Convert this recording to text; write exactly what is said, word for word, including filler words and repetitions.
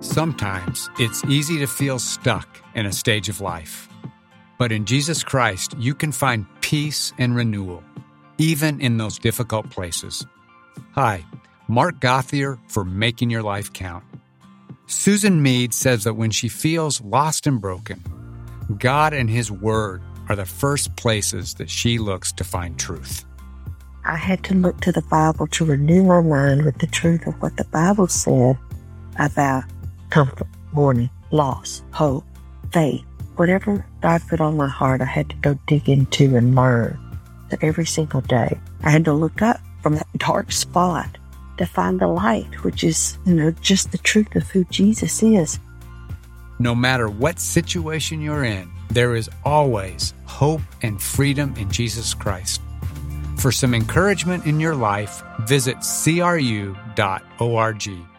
Sometimes it's easy to feel stuck in a stage of life. But in Jesus Christ, you can find peace and renewal, even in those difficult places. Hi, Mark Gothier for Making Your Life Count. Susan Mead says that when she feels lost and broken, God and His Word are the first places that she looks to find truth. I had to look to the Bible to renew my mind with the truth of what the Bible said about comfort, mourning, loss, hope, faith. Whatever God put on my heart, I had to go dig into and learn. So every single day, I had to look up from that dark spot to find the light, which is, you know, just the truth of who Jesus is. No matter what situation you're in, there is always hope and freedom in Jesus Christ. For some encouragement in your life, visit C R U dot org.